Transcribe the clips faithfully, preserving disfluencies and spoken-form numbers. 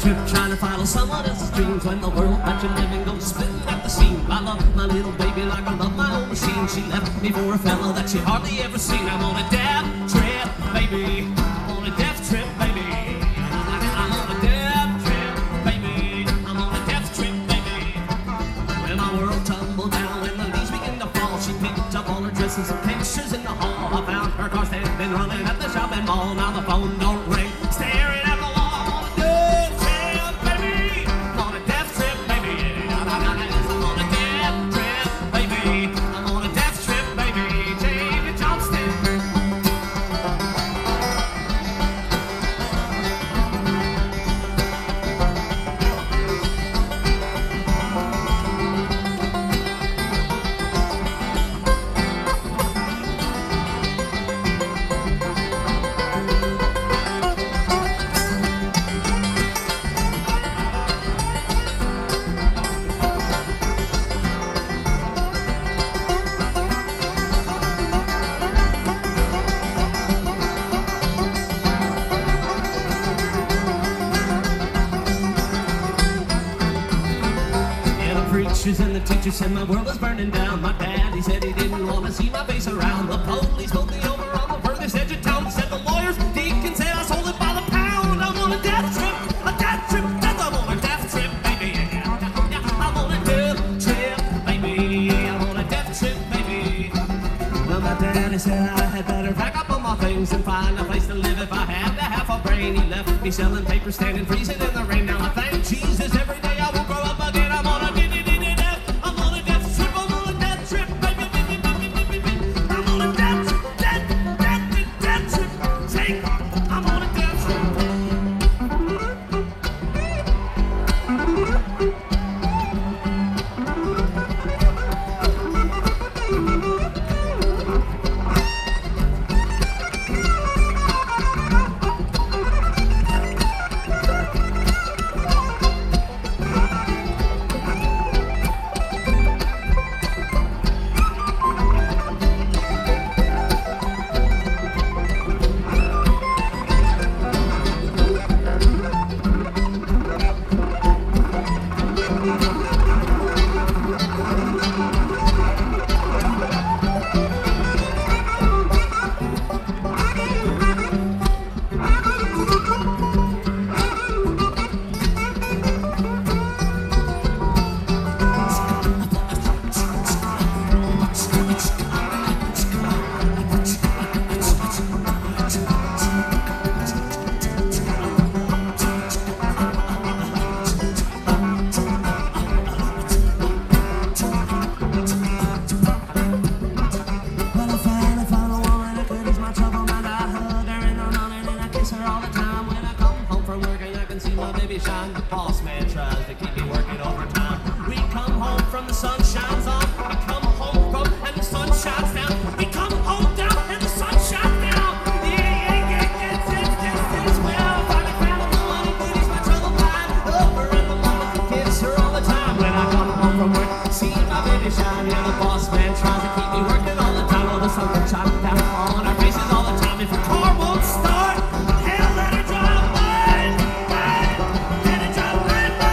trip trying to follow someone else's dreams when the world that you're living goes spinning at the seam. I love my little baby like I love my old machine. She left me for a fella that she hardly ever seen. I'm on a death trip, baby. I'm on a death trip, baby. I'm on a death trip, baby. I'm on a death trip, baby. When my world tumbled down, when the leaves began to fall, she picked up all her dresses and pictures in the hall. I found her car stand been running at the shopping mall. Now the phone don't ring, staring at the wall. I'm on a death trip, baby. I'm on a death trip, baby. I'm on a death trip, baby. I'm on a death trip, baby. Jamie Johnston. Preachers and the teachers said my world was burning down. My dad, he said he didn't want to see my face around. The police pulled me over on the furthest edge of town. Said the lawyers, deacon said I sold it by the pound. I'm on a death trip, a death trip, yes, I'm on a death trip, baby. I'm on a death trip, baby. I'm on a death trip, baby. Well, my daddy said I had better pack up all my things and find a place to live if I had to have a brain. He left me selling papers, standing freezing in the rain. Now I thank Jesus every day I will grow up again. I'm on a shine. The boss man tries to keep me working overtime. We come home from the sun shines on. We come home from and the sun shines down. We come home down and the sun shines down. Yeah, yeah, yeah, yeah, yeah, yeah, yeah. Well, I finally found a woman who could ease my trouble mind. Over in the morning, kiss her all the time. When I come home from work, see my baby shine. Yeah, the boss man tries to keep me working all the time. Well, the sun will shine down on our faces all the time. If your car won't start, hell, let it drive away. Let it drive away.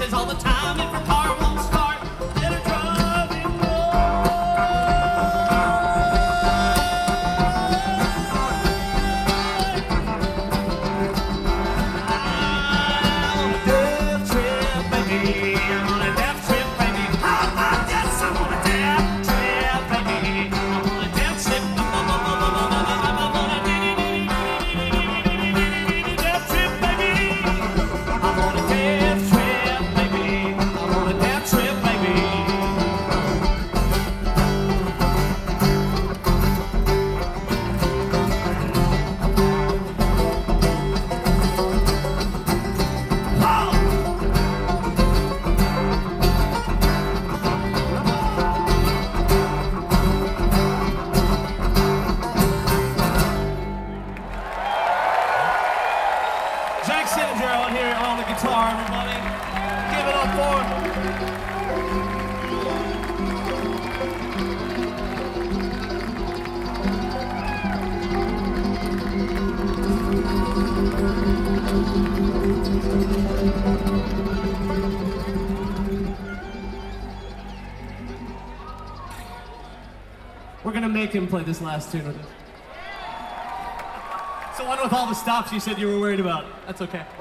says all the time, if her car won't start, let her drive it more. I'm on a death trip, baby. I'm on a death trip, baby. Oh, my, yes, I'm on a death trip, baby. I'm on a death trip. I'm on a death trip, baby. I'm on a death trip, baby. I'm on a death trip, baby. Jack Singer on here on the guitar, everybody. Give it up for him. We're gonna make him play this last tune with us. It's the one with all the stops you said you were worried about. That's okay.